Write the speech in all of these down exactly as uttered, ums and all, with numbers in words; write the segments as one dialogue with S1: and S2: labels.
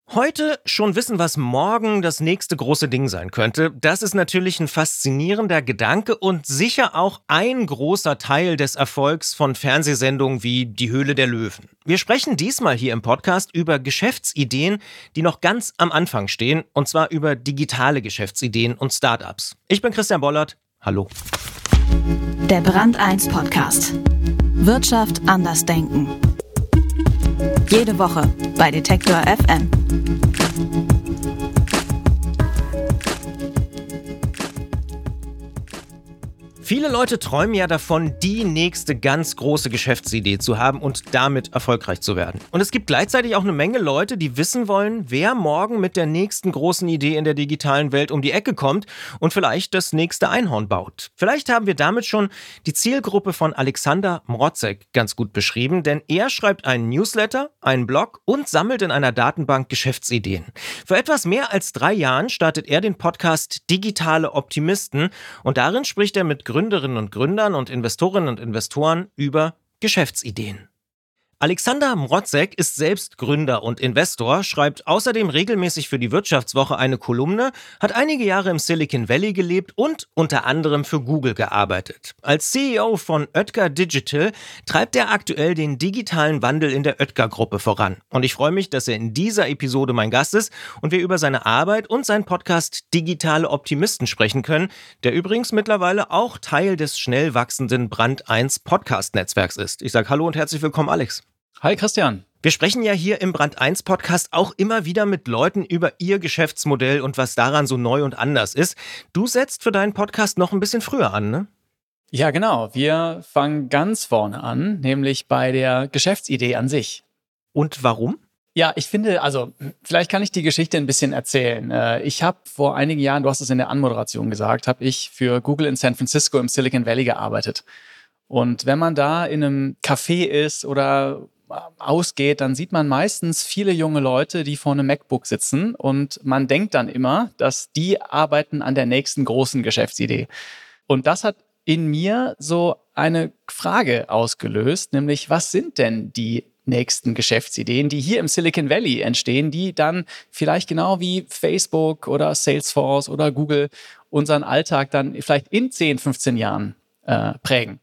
S1: Heute schon wissen, was morgen das nächste große Ding sein könnte. Das ist natürlich ein faszinierender Gedanke und sicher auch ein großer Teil des Erfolgs von Fernsehsendungen wie Die Höhle der Löwen. Wir sprechen diesmal hier im Podcast über Geschäftsideen, die noch ganz am Anfang stehen, und zwar über digitale Geschäftsideen und Startups. Ich bin Christian Bollert. Hallo.
S2: Der Brand eins Podcast. Wirtschaft anders denken. Jede Woche bei Detektor F M.
S1: Viele Leute träumen ja davon, die nächste ganz große Geschäftsidee zu haben und damit erfolgreich zu werden. Und es gibt gleichzeitig auch eine Menge Leute, die wissen wollen, wer morgen mit der nächsten großen Idee in der digitalen Welt um die Ecke kommt und vielleicht das nächste Einhorn baut. Vielleicht haben wir damit schon die Zielgruppe von Alexander Mrotzek ganz gut beschrieben, denn er schreibt einen Newsletter, einen Blog und sammelt in einer Datenbank Geschäftsideen. Vor etwas mehr als drei Jahren startet er den Podcast Digitale Optimisten und darin spricht er mit Gründerinnen und Gründern und Investorinnen und Investoren über Geschäftsideen. Alexander Mrotzek ist selbst Gründer und Investor, schreibt außerdem regelmäßig für die Wirtschaftswoche eine Kolumne, hat einige Jahre im Silicon Valley gelebt und unter anderem für Google gearbeitet. Als C E O von Oetker Digital treibt er aktuell den digitalen Wandel in der Oetker-Gruppe voran. Und ich freue mich, dass er in dieser Episode mein Gast ist und wir über seine Arbeit und seinen Podcast Digitale Optimisten sprechen können, der übrigens mittlerweile auch Teil des schnell wachsenden Brand eins Podcast-Netzwerks ist. Ich sage Hallo und herzlich willkommen, Alex.
S3: Hi Christian.
S1: Wir sprechen ja hier im Brand eins Podcast auch immer wieder mit Leuten über ihr Geschäftsmodell und was daran so neu und anders ist. Du setzt für deinen Podcast noch ein bisschen früher an, ne?
S3: Ja, genau. Wir fangen ganz vorne an, nämlich bei der Geschäftsidee an sich.
S1: Und warum?
S3: Ja, ich finde, also vielleicht kann ich die Geschichte ein bisschen erzählen. Ich habe vor einigen Jahren, du hast es in der Anmoderation gesagt, habe ich für Google in San Francisco im Silicon Valley gearbeitet. Und wenn man da in einem Café ist oder ausgeht, dann sieht man meistens viele junge Leute, die vor einem MacBook sitzen und man denkt dann immer, dass die arbeiten an der nächsten großen Geschäftsidee. Und das hat in mir so eine Frage ausgelöst, nämlich was sind denn die nächsten Geschäftsideen, die hier im Silicon Valley entstehen, die dann vielleicht genau wie Facebook oder Salesforce oder Google unseren Alltag dann vielleicht in zehn, fünfzehn Jahren äh, prägen.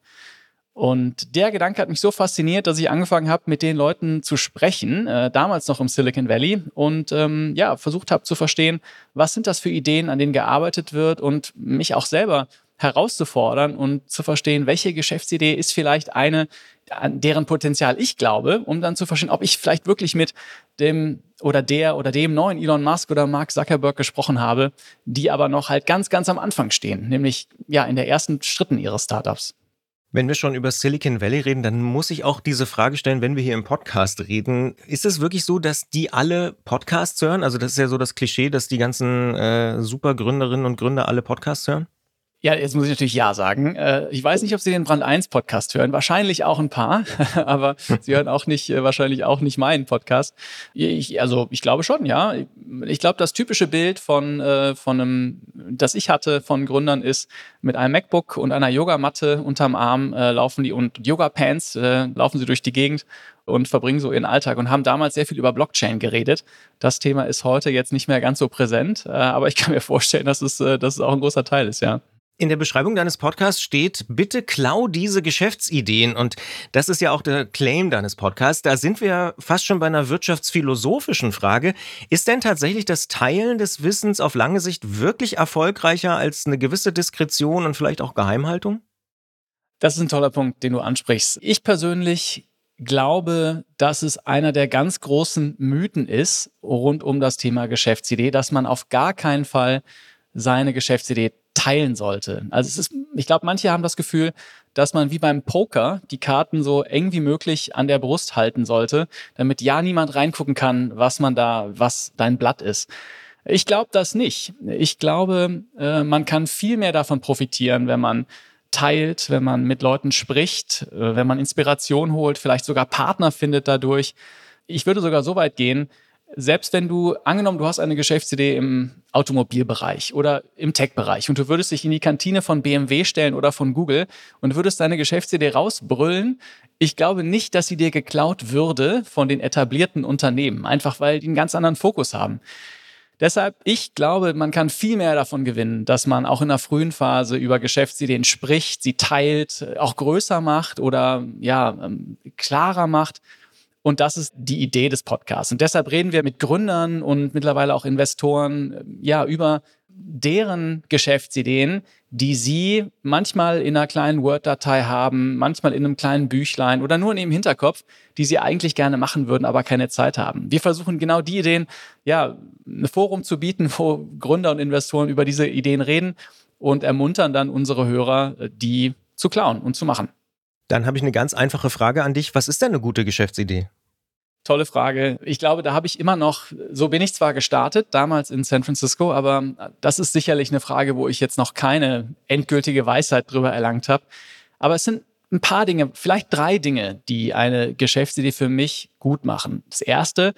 S3: Und der Gedanke hat mich so fasziniert, dass ich angefangen habe, mit den Leuten zu sprechen, äh, damals noch im Silicon Valley, und ähm, ja, versucht habe zu verstehen, was sind das für Ideen, an denen gearbeitet wird, und mich auch selber herauszufordern und zu verstehen, welche Geschäftsidee ist vielleicht eine, an deren Potenzial ich glaube, um dann zu verstehen, ob ich vielleicht wirklich mit dem oder der oder dem neuen Elon Musk oder Mark Zuckerberg gesprochen habe, die aber noch halt ganz, ganz am Anfang stehen, nämlich ja in der ersten Schritten ihres Startups.
S1: Wenn wir schon über Silicon Valley reden, dann muss ich auch diese Frage stellen, wenn wir hier im Podcast reden. Ist es wirklich so, dass die alle Podcasts hören? Also das ist ja so das Klischee, dass die ganzen äh, Supergründerinnen und Gründer alle Podcasts hören?
S3: Ja, jetzt muss ich natürlich Ja sagen. Äh, ich weiß nicht, ob Sie den Brand eins Podcast hören. Wahrscheinlich auch ein paar, aber Sie hören auch nicht, äh, wahrscheinlich auch nicht meinen Podcast. Ich, also ich glaube schon, ja. Ich glaube, das typische Bild von, äh, von einem, das ich hatte von Gründern ist, mit einem MacBook und einer Yogamatte unterm Arm äh, laufen die und Yoga-Pants äh, laufen sie durch die Gegend und verbringen so ihren Alltag und haben damals sehr viel über Blockchain geredet. Das Thema ist heute jetzt nicht mehr ganz so präsent, äh, aber ich kann mir vorstellen, dass es, äh, dass es auch ein großer Teil ist, ja.
S1: In der Beschreibung deines Podcasts steht, bitte klau diese Geschäftsideen. Und das ist ja auch der Claim deines Podcasts. Da sind wir fast schon bei einer wirtschaftsphilosophischen Frage. Ist denn tatsächlich das Teilen des Wissens auf lange Sicht wirklich erfolgreicher als eine gewisse Diskretion und vielleicht auch Geheimhaltung?
S3: Das ist ein toller Punkt, den du ansprichst. Ich persönlich glaube, dass es einer der ganz großen Mythen ist rund um das Thema Geschäftsidee, dass man auf gar keinen Fall seine Geschäftsidee teilen sollte. Also es ist, ich glaube, manche haben das Gefühl, dass man wie beim Poker die Karten so eng wie möglich an der Brust halten sollte, damit ja niemand reingucken kann, was man da, was dein Blatt ist. Ich glaube das nicht. Ich glaube, äh, man kann viel mehr davon profitieren, wenn man teilt, wenn man mit Leuten spricht, äh, wenn man Inspiration holt, vielleicht sogar Partner findet dadurch. Ich würde sogar so weit gehen, selbst wenn du, angenommen, du hast eine Geschäftsidee im Automobilbereich oder im Tech-Bereich und du würdest dich in die Kantine von B M W stellen oder von Google und würdest deine Geschäftsidee rausbrüllen, ich glaube nicht, dass sie dir geklaut würde von den etablierten Unternehmen, einfach weil die einen ganz anderen Fokus haben. Deshalb, ich glaube, man kann viel mehr davon gewinnen, dass man auch in der frühen Phase über Geschäftsideen spricht, sie teilt, auch größer macht oder ja, klarer macht. Und das ist die Idee des Podcasts. Und deshalb reden wir mit Gründern und mittlerweile auch Investoren ja über deren Geschäftsideen, die sie manchmal in einer kleinen Word-Datei haben, manchmal in einem kleinen Büchlein oder nur in ihrem Hinterkopf, die sie eigentlich gerne machen würden, aber keine Zeit haben. Wir versuchen genau die Ideen, ja, ein Forum zu bieten, wo Gründer und Investoren über diese Ideen reden und ermuntern dann unsere Hörer, die zu klauen und zu machen.
S1: Dann habe ich eine ganz einfache Frage an dich. Was ist denn eine gute Geschäftsidee?
S3: Tolle Frage. Ich glaube, da habe ich immer noch, so bin ich zwar gestartet, damals in San Francisco, aber das ist sicherlich eine Frage, wo ich jetzt noch keine endgültige Weisheit drüber erlangt habe. Aber es sind ein paar Dinge, vielleicht drei Dinge, die eine Geschäftsidee für mich gut machen. Das erste,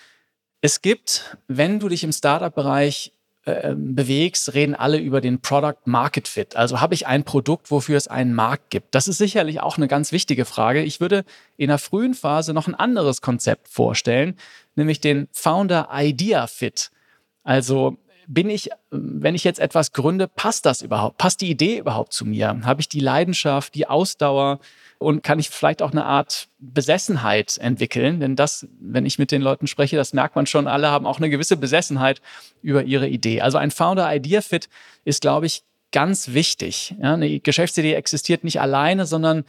S3: es gibt, wenn du dich im Startup-Bereich äh, bewegst, reden alle über den Product Market Fit. Also habe ich ein Produkt, wofür es einen Markt gibt? Das ist sicherlich auch eine ganz wichtige Frage. Ich würde in der frühen Phase noch ein anderes Konzept vorstellen, nämlich den Founder Idea Fit. Also bin ich, wenn ich jetzt etwas gründe, passt das überhaupt? Passt die Idee überhaupt zu mir? Habe ich die Leidenschaft, die Ausdauer und kann ich vielleicht auch eine Art Besessenheit entwickeln? Denn das, wenn ich mit den Leuten spreche, das merkt man schon, alle haben auch eine gewisse Besessenheit über ihre Idee. Also ein Founder-Idea-Fit ist, glaube ich, ganz wichtig. Ja, eine Geschäftsidee existiert nicht alleine, sondern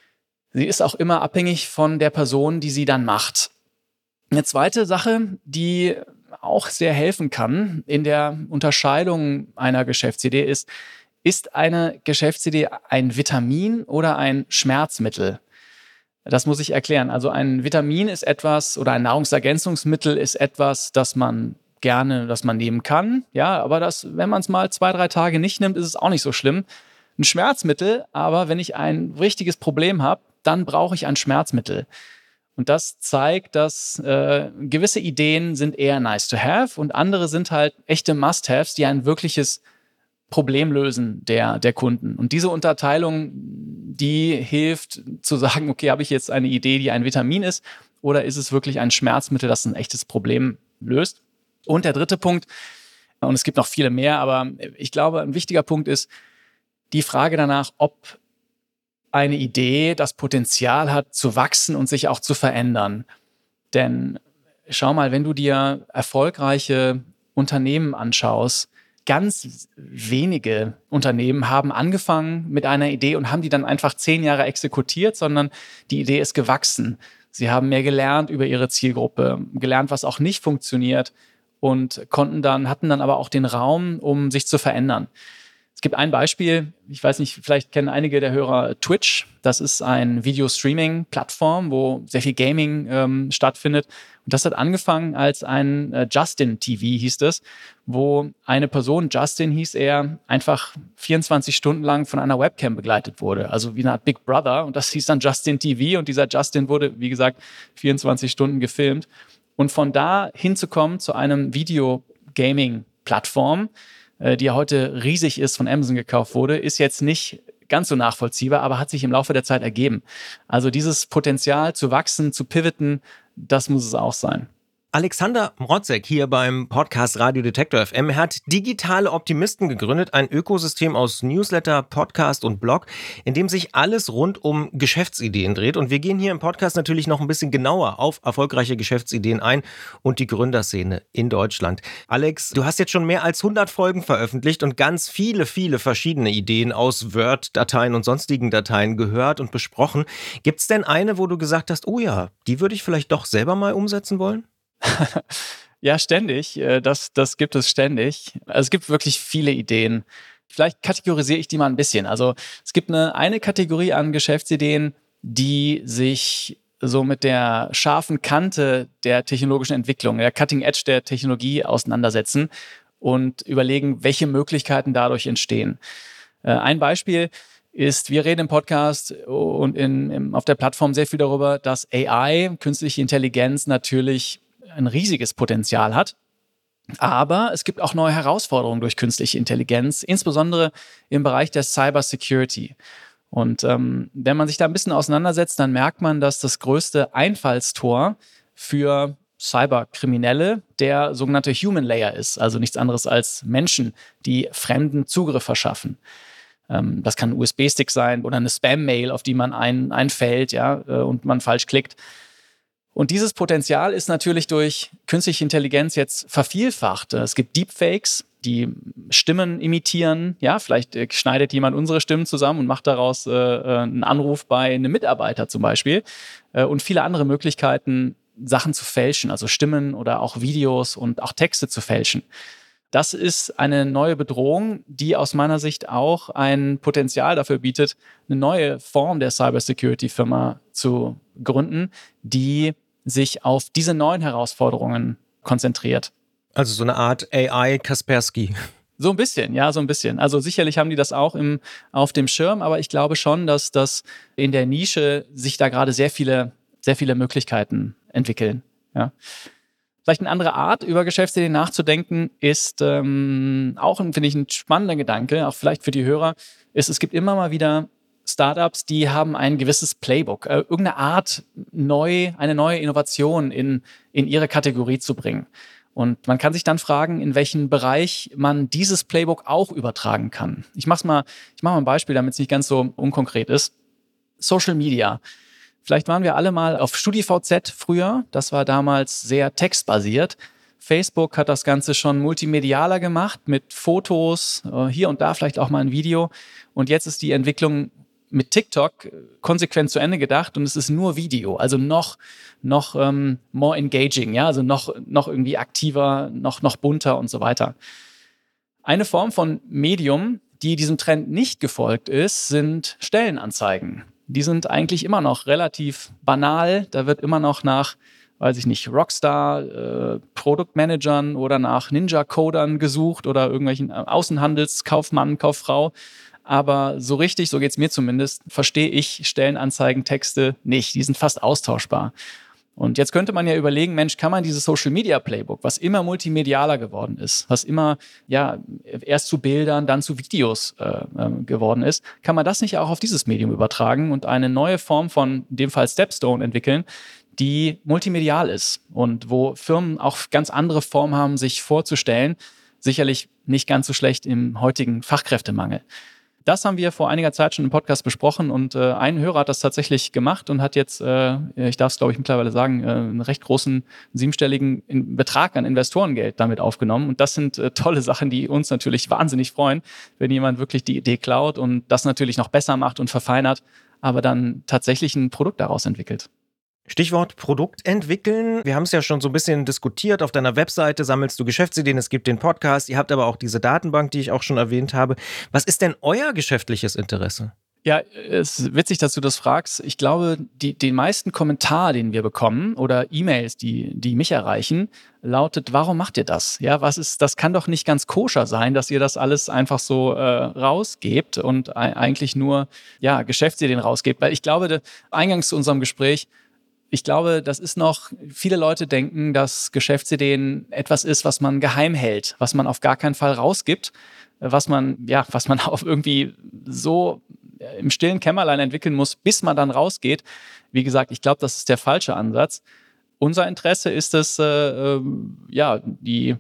S3: sie ist auch immer abhängig von der Person, die sie dann macht. Eine zweite Sache, die auch sehr helfen kann in der Unterscheidung einer Geschäftsidee ist, ist eine Geschäftsidee ein Vitamin oder ein Schmerzmittel? Das muss ich erklären. Also ein Vitamin ist etwas oder ein Nahrungsergänzungsmittel ist etwas, das man gerne, das man nehmen kann. Ja, aber das, wenn man es mal zwei, drei Tage nicht nimmt, ist es auch nicht so schlimm. Ein Schmerzmittel, aber wenn ich ein richtiges Problem habe, dann brauche ich ein Schmerzmittel. Und das zeigt, dass äh, gewisse Ideen sind eher nice to have und andere sind halt echte Must-Haves, die ein wirkliches Problem lösen der, der Kunden. Und diese Unterteilung, die hilft zu sagen, okay, habe ich jetzt eine Idee, die ein Vitamin ist oder ist es wirklich ein Schmerzmittel, das ein echtes Problem löst? Und der dritte Punkt, und es gibt noch viele mehr, aber ich glaube, ein wichtiger Punkt ist die Frage danach, ob eine Idee das Potenzial hat, zu wachsen und sich auch zu verändern. Denn schau mal, wenn du dir erfolgreiche Unternehmen anschaust, ganz wenige Unternehmen haben angefangen mit einer Idee und haben die dann einfach zehn Jahre exekutiert, sondern die Idee ist gewachsen. Sie haben mehr gelernt über ihre Zielgruppe, gelernt, was auch nicht funktioniert und konnten dann, hatten dann aber auch den Raum, um sich zu verändern. Es gibt ein Beispiel, ich weiß nicht, vielleicht kennen einige der Hörer Twitch. Das ist eine Video-Streaming-Plattform, wo sehr viel Gaming ähm, stattfindet. Und das hat angefangen als ein äh, Justin-T V, hieß es, wo eine Person, Justin hieß er, einfach vierundzwanzig Stunden lang von einer Webcam begleitet wurde. Also wie eine Art Big Brother. Und das hieß dann Justin-T V. Und dieser Justin wurde, wie gesagt, vierundzwanzig Stunden gefilmt. Und von da hinzukommen zu einem Video-Gaming-Plattform, die ja heute riesig ist, von Amazon gekauft wurde, ist jetzt nicht ganz so nachvollziehbar, aber hat sich im Laufe der Zeit ergeben. Also dieses Potenzial zu wachsen, zu pivoten, das muss es auch sein.
S1: Alexander Mrotzek hier beim Podcast Radio Detektor F M. Er hat Digitale Optimisten gegründet, ein Ökosystem aus Newsletter, Podcast und Blog, in dem sich alles rund um Geschäftsideen dreht. Und wir gehen hier im Podcast natürlich noch ein bisschen genauer auf erfolgreiche Geschäftsideen ein und die Gründerszene in Deutschland. Alex, du hast jetzt schon mehr als hundert Folgen veröffentlicht und ganz viele, viele verschiedene Ideen aus Word-Dateien und sonstigen Dateien gehört und besprochen. Gibt's denn eine, wo du gesagt hast, oh ja, die würde ich vielleicht doch selber mal umsetzen wollen?
S3: Ja, ständig. Das, das gibt es ständig. Also es gibt wirklich viele Ideen. Vielleicht kategorisiere ich die mal ein bisschen. Also es gibt eine, eine Kategorie an Geschäftsideen, die sich so mit der scharfen Kante der technologischen Entwicklung, der Cutting Edge der Technologie auseinandersetzen und überlegen, welche Möglichkeiten dadurch entstehen. Ein Beispiel ist, wir reden im Podcast und in, in, auf der Plattform sehr viel darüber, dass A I, künstliche Intelligenz, natürlich ein riesiges Potenzial hat. Aber es gibt auch neue Herausforderungen durch künstliche Intelligenz, insbesondere im Bereich der Cybersecurity. Und ähm, wenn man sich da ein bisschen auseinandersetzt, dann merkt man, dass das größte Einfallstor für Cyberkriminelle der sogenannte Human Layer ist, also nichts anderes als Menschen, die Fremden Zugriff verschaffen. Ähm, das kann ein U S B-Stick sein oder eine Spam-Mail, auf die man ein, einfällt, ja, äh, und man falsch klickt. Und dieses Potenzial ist natürlich durch künstliche Intelligenz jetzt vervielfacht. Es gibt Deepfakes, die Stimmen imitieren. Ja, vielleicht äh, schneidet jemand unsere Stimmen zusammen und macht daraus äh, einen Anruf bei einem Mitarbeiter zum Beispiel. Äh, und viele andere Möglichkeiten, Sachen zu fälschen, also Stimmen oder auch Videos und auch Texte zu fälschen. Das ist eine neue Bedrohung, die aus meiner Sicht auch ein Potenzial dafür bietet, eine neue Form der Cybersecurity-Firma zu gründen, die sich auf diese neuen Herausforderungen konzentriert.
S1: Also so eine Art A I Kaspersky.
S3: So ein bisschen, ja, so ein bisschen. Also sicherlich haben die das auch im, auf dem Schirm, aber ich glaube schon, dass das in der Nische sich da gerade sehr viele, sehr viele Möglichkeiten entwickeln. Ja. Vielleicht eine andere Art, über Geschäftsideen nachzudenken, ist ähm, auch, finde ich, ein spannender Gedanke, auch vielleicht für die Hörer, ist, es gibt immer mal wieder Startups, die haben ein gewisses Playbook, äh, irgendeine Art, neu, eine neue Innovation in, in ihre Kategorie zu bringen. Und man kann sich dann fragen, in welchen Bereich man dieses Playbook auch übertragen kann. Ich mache mal, ich mache mal ein Beispiel, damit es nicht ganz so unkonkret ist. Social Media. Vielleicht waren wir alle mal auf StudiVZ früher. Das war damals sehr textbasiert. Facebook hat das Ganze schon multimedialer gemacht mit Fotos, hier und da vielleicht auch mal ein Video. Und jetzt ist die Entwicklung mit TikTok konsequent zu Ende gedacht und es ist nur Video, also noch, noch ähm, more engaging, ja, also noch, noch irgendwie aktiver, noch, noch bunter und so weiter. Eine Form von Medium, die diesem Trend nicht gefolgt ist, sind Stellenanzeigen. Die sind eigentlich immer noch relativ banal. Da wird immer noch nach, weiß ich nicht, Rockstar, äh, Produktmanagern oder nach Ninja-Codern gesucht oder irgendwelchen Außenhandelskaufmann, Kauffrau. Aber so richtig, so geht es mir zumindest, verstehe ich Stellenanzeigentexte nicht. Die sind fast austauschbar. Und jetzt könnte man ja überlegen, Mensch, kann man dieses Social-Media-Playbook, was immer multimedialer geworden ist, was immer ja erst zu Bildern, dann zu Videos äh, äh, geworden ist, kann man das nicht auch auf dieses Medium übertragen und eine neue Form von, in dem Fall Stepstone, entwickeln, die multimedial ist und wo Firmen auch ganz andere Formen haben, sich vorzustellen. Sicherlich nicht ganz so schlecht im heutigen Fachkräftemangel. Das haben wir vor einiger Zeit schon im Podcast besprochen und äh, ein Hörer hat das tatsächlich gemacht und hat jetzt, äh, ich darf es glaube ich mittlerweile sagen, äh, einen recht großen siebenstelligen in- Betrag an Investorengeld damit aufgenommen. Und das sind äh, tolle Sachen, die uns natürlich wahnsinnig freuen, wenn jemand wirklich die Idee klaut und das natürlich noch besser macht und verfeinert, aber dann tatsächlich ein Produkt daraus entwickelt.
S1: Stichwort Produkt entwickeln. Wir haben es ja schon so ein bisschen diskutiert. Auf deiner Webseite sammelst du Geschäftsideen, es gibt den Podcast, ihr habt aber auch diese Datenbank, die ich auch schon erwähnt habe. Was ist denn euer geschäftliches Interesse?
S3: Ja, es ist witzig, dass du das fragst. Ich glaube, die, den meisten Kommentar, den wir bekommen oder E-Mails, die, die mich erreichen, lautet, warum macht ihr das? Ja, was ist, das kann doch nicht ganz koscher sein, dass ihr das alles einfach so äh, rausgebt und e- eigentlich nur ja, Geschäftsideen rausgebt. Weil ich glaube, eingangs zu unserem Gespräch, ich glaube, das ist noch, viele Leute denken, dass Geschäftsideen etwas ist, was man geheim hält, was man auf gar keinen Fall rausgibt, was man, ja, was man auch irgendwie so im stillen Kämmerlein entwickeln muss, bis man dann rausgeht. Wie gesagt, ich glaube, das ist der falsche Ansatz. Unser Interesse ist es, äh, äh, ja, die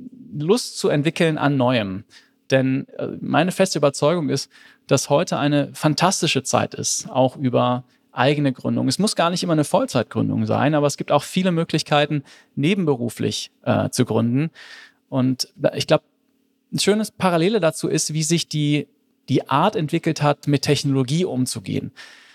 S3: Lust zu entwickeln an Neuem. Denn äh, meine feste Überzeugung ist, dass heute eine fantastische Zeit ist, auch über eigene Gründung. Es muss gar nicht immer eine Vollzeitgründung sein, aber es gibt auch viele Möglichkeiten, nebenberuflich äh, zu gründen. Und ich glaube, ein schönes Parallele dazu ist, wie sich die, die Art entwickelt hat, mit Technologie umzugehen.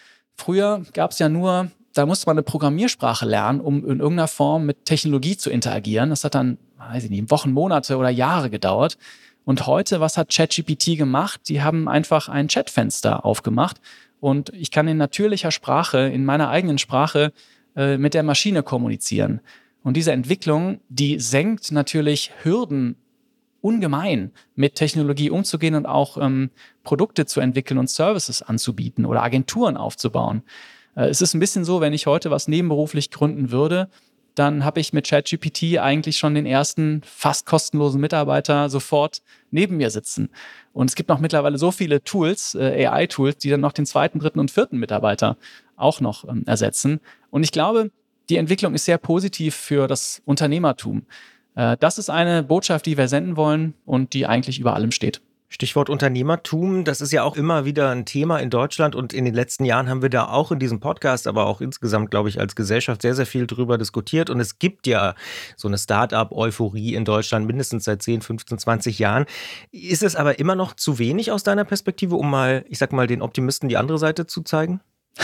S3: Früher gab es ja nur, da musste man eine Programmiersprache lernen, um in irgendeiner Form mit Technologie zu interagieren. Das hat dann, weiß ich nicht, Wochen, Monate oder Jahre gedauert. Und heute, was hat ChatGPT gemacht? Die haben einfach ein Chatfenster aufgemacht und ich kann in natürlicher Sprache, in meiner eigenen Sprache äh, mit der Maschine kommunizieren. Und diese Entwicklung, die senkt natürlich Hürden ungemein, mit Technologie umzugehen und auch ähm, Produkte zu entwickeln und Services anzubieten oder Agenturen aufzubauen. Äh, es ist ein bisschen so, wenn ich heute was nebenberuflich gründen würde, dann habe ich mit ChatGPT eigentlich schon den ersten fast kostenlosen Mitarbeiter sofort neben mir sitzen. Und es gibt noch mittlerweile so viele Tools, äh, A I-Tools, die dann noch den zweiten, dritten und vierten Mitarbeiter auch noch ähm, ersetzen. Und ich glaube, die Entwicklung ist sehr positiv für das Unternehmertum. Äh, das ist eine Botschaft, die wir senden wollen und die eigentlich über allem steht.
S1: Stichwort Unternehmertum, das ist ja auch immer wieder ein Thema in Deutschland und in den letzten Jahren haben wir da auch in diesem Podcast, aber auch insgesamt, glaube ich, als Gesellschaft sehr, sehr viel drüber diskutiert und es gibt ja so eine Start-up-Euphorie in Deutschland mindestens seit zehn, fünfzehn, zwanzig Jahren. Ist es aber immer noch zu wenig aus deiner Perspektive, um mal, ich sag mal, den Optimisten die andere Seite zu zeigen?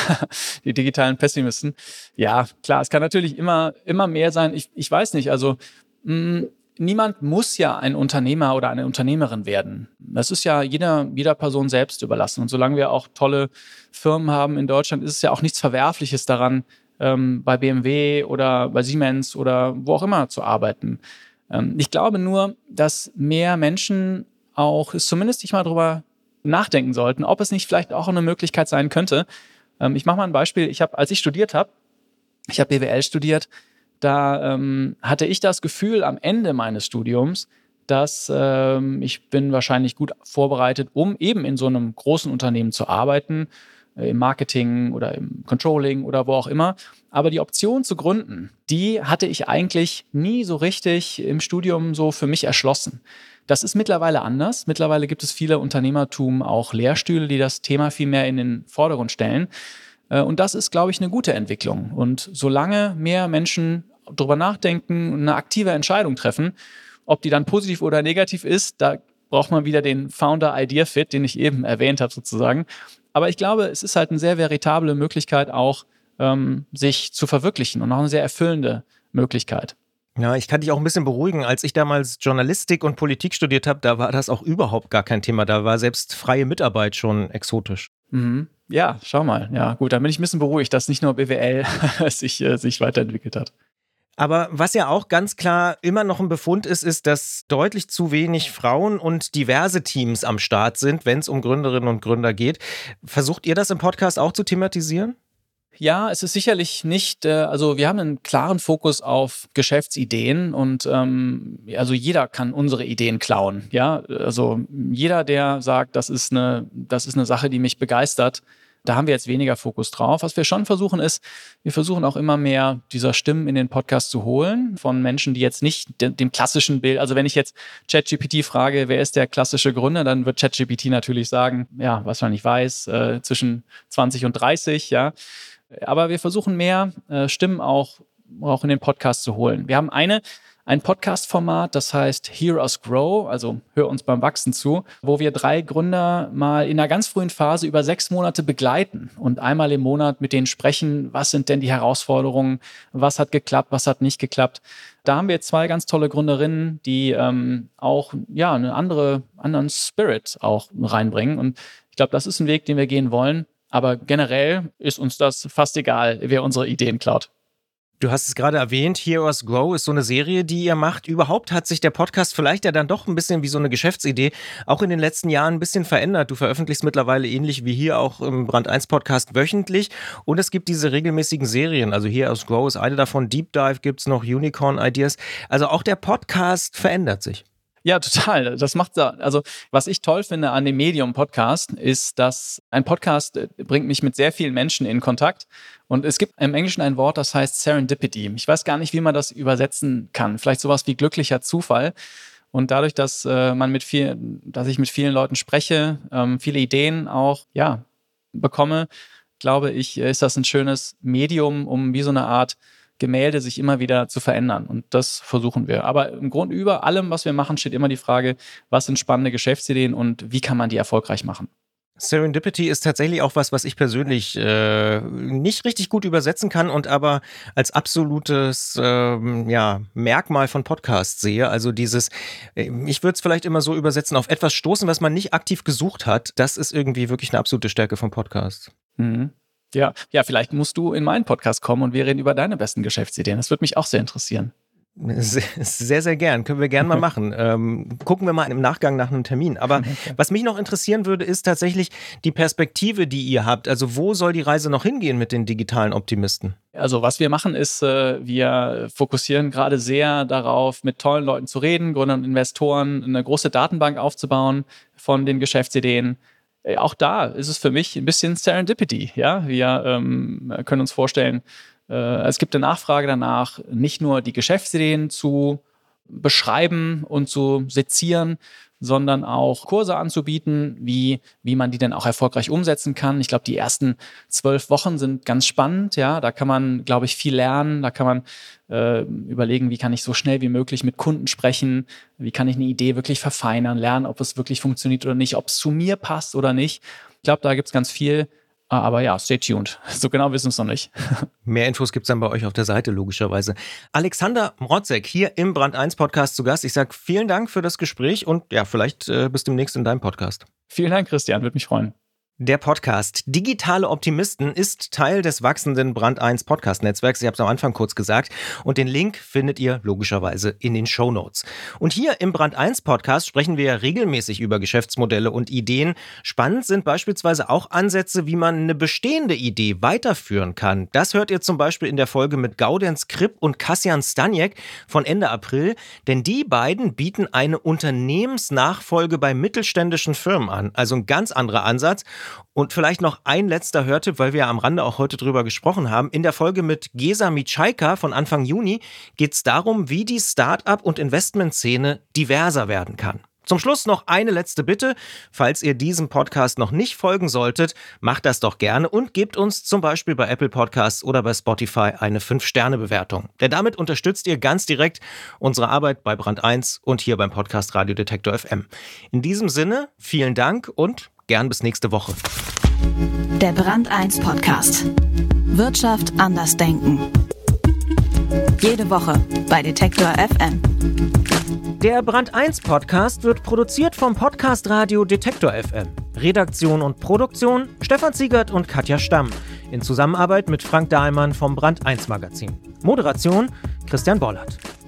S3: Die digitalen Pessimisten. Ja, klar, es kann natürlich immer, immer mehr sein. Ich, ich weiß nicht, also mh, niemand muss ja ein Unternehmer oder eine Unternehmerin werden. Das ist ja jeder, jeder Person selbst überlassen. Und solange wir auch tolle Firmen haben in Deutschland, ist es ja auch nichts Verwerfliches daran, ähm, bei B M W oder bei Siemens oder wo auch immer zu arbeiten. Ähm, ich glaube nur, dass mehr Menschen auch zumindest sich mal drüber nachdenken sollten, ob es nicht vielleicht auch eine Möglichkeit sein könnte. Ähm, ich mache mal ein Beispiel. Ich habe, als ich studiert habe, ich habe B W L studiert, da ähm, hatte ich das Gefühl am Ende meines Studiums, dass ähm, ich bin wahrscheinlich gut vorbereitet, um eben in so einem großen Unternehmen zu arbeiten, äh, im Marketing oder im Controlling oder wo auch immer. Aber die Option zu gründen, die hatte ich eigentlich nie so richtig im Studium so für mich erschlossen. Das ist mittlerweile anders. Mittlerweile gibt es viele Unternehmertum, auch Lehrstühle, die das Thema viel mehr in den Vordergrund stellen. Und das ist, glaube ich, eine gute Entwicklung. Und solange mehr Menschen drüber nachdenken und eine aktive Entscheidung treffen, ob die dann positiv oder negativ ist, da braucht man wieder den Founder-Idea-Fit, den ich eben erwähnt habe sozusagen. Aber ich glaube, es ist halt eine sehr veritable Möglichkeit auch, ähm, sich zu verwirklichen und auch eine sehr erfüllende Möglichkeit.
S1: Ja, ich kann dich auch ein bisschen beruhigen. Als ich damals Journalistik und Politik studiert habe, da war das auch überhaupt gar kein Thema. Da war selbst freie Mitarbeit schon exotisch.
S3: Mhm. Ja, schau mal. Ja, gut, dann bin ich ein bisschen beruhigt, dass nicht nur B W L sich, äh, sich weiterentwickelt hat.
S1: Aber was ja auch ganz klar immer noch ein Befund ist, ist, dass deutlich zu wenig Frauen und diverse Teams am Start sind, wenn es um Gründerinnen und Gründer geht. Versucht ihr das im Podcast auch zu thematisieren?
S3: Ja, es ist sicherlich nicht, äh, also wir haben einen klaren Fokus auf Geschäftsideen und ähm, also jeder kann unsere Ideen klauen. Ja, also jeder, der sagt, das ist eine, das ist eine Sache, die mich begeistert, da haben wir jetzt weniger Fokus drauf. Was wir schon versuchen ist, wir versuchen auch immer mehr dieser Stimmen in den Podcast zu holen von Menschen, die jetzt nicht de- dem klassischen Bild, also wenn ich jetzt ChatGPT frage, wer ist der klassische Gründer, dann wird ChatGPT natürlich sagen, ja, was man nicht weiß, äh, zwischen zwanzig und dreißig, ja. Aber wir versuchen mehr äh, Stimmen auch, auch in den Podcast zu holen. Wir haben eine ein Podcast-Format, das heißt Hear Us Grow, also hör uns beim Wachsen zu, wo wir drei Gründer mal in einer ganz frühen Phase über sechs Monate begleiten und einmal im Monat mit denen sprechen, was sind denn die Herausforderungen, was hat geklappt, was hat nicht geklappt. Da haben wir jetzt zwei ganz tolle Gründerinnen, die ähm, auch ja einen andere, anderen Spirit auch reinbringen. Und ich glaube, das ist ein Weg, den wir gehen wollen. Aber generell ist uns das fast egal, wer unsere Ideen klaut.
S1: Du hast es gerade erwähnt, Hear Us Grow ist so eine Serie, die ihr macht. Überhaupt hat sich der Podcast vielleicht ja dann doch ein bisschen wie so eine Geschäftsidee auch in den letzten Jahren ein bisschen verändert. Du veröffentlichst mittlerweile ähnlich wie hier auch im Brand eins Podcast wöchentlich und es gibt diese regelmäßigen Serien. Also Hear Us Grow ist eine davon, Deep Dive gibt es noch, Unicorn Ideas. Also auch der Podcast verändert sich.
S3: Ja, total. Das macht, also was ich toll finde an dem Medium-Podcast ist, dass ein Podcast bringt mich mit sehr vielen Menschen in Kontakt und es gibt im Englischen ein Wort, das heißt Serendipity. Ich weiß gar nicht, wie man das übersetzen kann. Vielleicht sowas wie glücklicher Zufall. Und dadurch, dass äh, man mit viel, dass ich mit vielen Leuten spreche, ähm, viele Ideen auch, ja, bekomme, glaube ich, ist das ein schönes Medium, um wie so eine Art Gemälde sich immer wieder zu verändern. Und das versuchen wir. Aber im Grunde über allem, was wir machen, steht immer die Frage, was sind spannende Geschäftsideen und wie kann man die erfolgreich machen?
S1: Serendipity ist tatsächlich auch was, was ich persönlich äh, nicht richtig gut übersetzen kann und aber als absolutes ähm, ja, Merkmal von Podcasts sehe. Also dieses, ich würde es vielleicht immer so übersetzen, auf etwas stoßen, was man nicht aktiv gesucht hat. Das ist irgendwie wirklich eine absolute Stärke von Podcasts.
S3: Mhm. Ja, ja, vielleicht musst du in meinen Podcast kommen und wir reden über deine besten Geschäftsideen. Das würde mich auch sehr interessieren.
S1: Sehr, sehr gern. Können wir gern mal machen. Ähm, gucken wir mal im Nachgang nach einem Termin. Aber okay. Was mich noch interessieren würde, ist tatsächlich die Perspektive, die ihr habt. Also wo soll die Reise noch hingehen mit den digitalen Optimisten?
S3: Also was wir machen ist, äh, wir fokussieren gerade sehr darauf, mit tollen Leuten zu reden, Gründern und Investoren, eine große Datenbank aufzubauen von den Geschäftsideen. Äh, auch da ist es für mich ein bisschen Serendipity. Ja? Wir ähm, können uns vorstellen, es gibt eine Nachfrage danach, nicht nur die Geschäftsideen zu beschreiben und zu sezieren, sondern auch Kurse anzubieten, wie, wie man die denn auch erfolgreich umsetzen kann. Ich glaube, die ersten zwölf Wochen sind ganz spannend. Ja, da kann man, glaube ich, viel lernen. Da kann man äh, überlegen, wie kann ich so schnell wie möglich mit Kunden sprechen, wie kann ich eine Idee wirklich verfeinern, lernen, ob es wirklich funktioniert oder nicht, ob es zu mir passt oder nicht. Ich glaube, da gibt es ganz viel. Aber ja, stay tuned. So genau wissen wir es noch nicht.
S1: Mehr Infos gibt es dann bei euch auf der Seite, logischerweise. Alexander Mrotzek hier im Brand eins Podcast zu Gast. Ich sage vielen Dank für das Gespräch und ja, vielleicht äh, bis demnächst in deinem Podcast.
S3: Vielen Dank, Christian. Würde mich freuen.
S1: Der Podcast Digitale Optimisten ist Teil des wachsenden Brand eins Podcast-Netzwerks. Ich habe es am Anfang kurz gesagt. Und den Link findet ihr logischerweise in den Shownotes. Und hier im Brand eins Podcast sprechen wir ja regelmäßig über Geschäftsmodelle und Ideen. Spannend sind beispielsweise auch Ansätze, wie man eine bestehende Idee weiterführen kann. Das hört ihr zum Beispiel in der Folge mit Gaudenz Kripp und Kassian Staniek von Ende April. Denn die beiden bieten eine Unternehmensnachfolge bei mittelständischen Firmen an. Also ein ganz anderer Ansatz. Und vielleicht noch ein letzter Hörtipp, weil wir ja am Rande auch heute drüber gesprochen haben. In der Folge mit Gesa Mitschaika von Anfang Juni geht es darum, wie die Start-up- und Investmentszene diverser werden kann. Zum Schluss noch eine letzte Bitte. Falls ihr diesem Podcast noch nicht folgen solltet, macht das doch gerne und gebt uns zum Beispiel bei Apple Podcasts oder bei Spotify eine fünf Sterne Bewertung. Denn damit unterstützt ihr ganz direkt unsere Arbeit bei Brand eins und hier beim Podcast Radio Detektor F M. In diesem Sinne, vielen Dank und gern bis nächste Woche.
S2: Der Brand eins Podcast. Wirtschaft anders denken. Jede Woche bei Detektor F M.
S1: Der Brand eins Podcast wird produziert vom Podcast Radio Detektor F M. Redaktion und Produktion Stefan Ziegert und Katja Stamm. In Zusammenarbeit mit Frank Dahlmann vom Brand eins Magazin. Moderation Christian Bollert.